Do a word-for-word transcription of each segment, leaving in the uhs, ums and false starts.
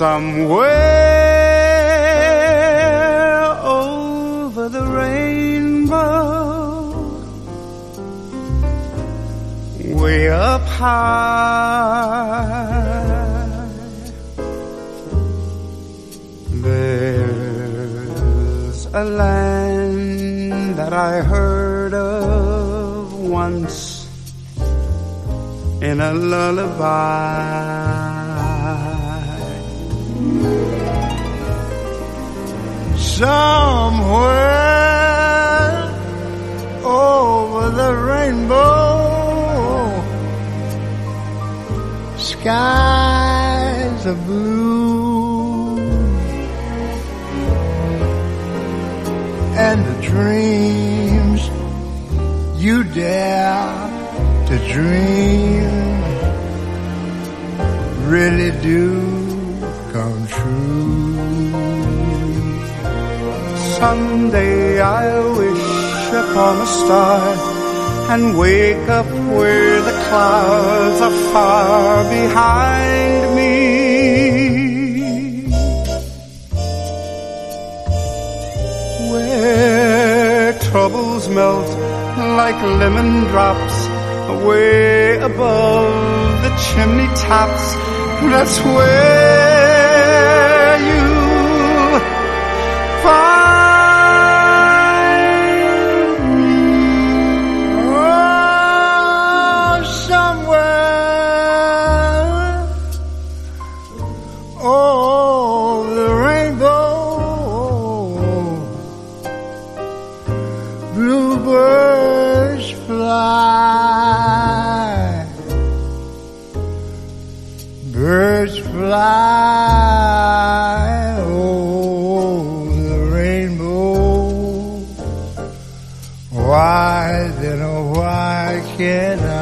Somewhere over the rainbow, way up high, there's a land that I heard of once in a lullaby. Somewhere over the rainbow, skies are blue, and the dreams you dare to dream really do come true. Someday I'll wish upon a star and wake up where the clouds are far behind me, where troubles melt like lemon drops way above the chimney tops. That's where you find bluebirds fly, birds fly over the rainbow. Why then, oh why can't I?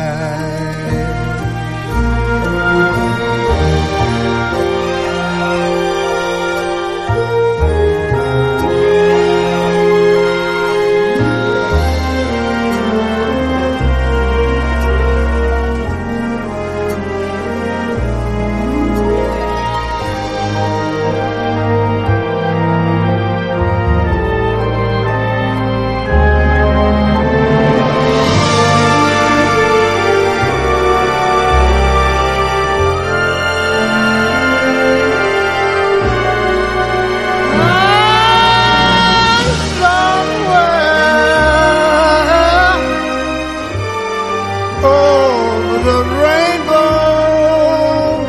The rainbow,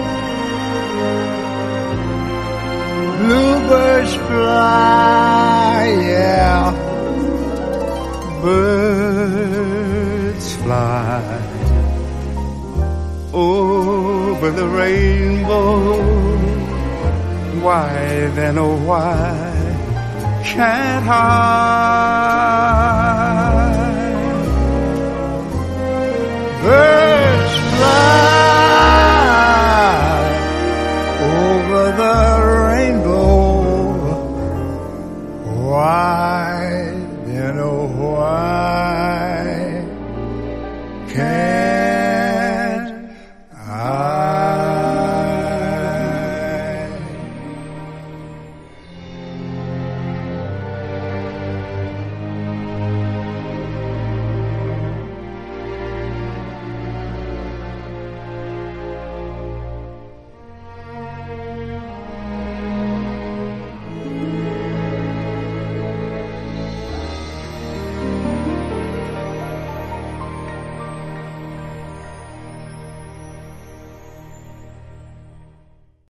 bluebirds fly, yeah, birds fly over the rainbow. Why then, oh why can't I? Birds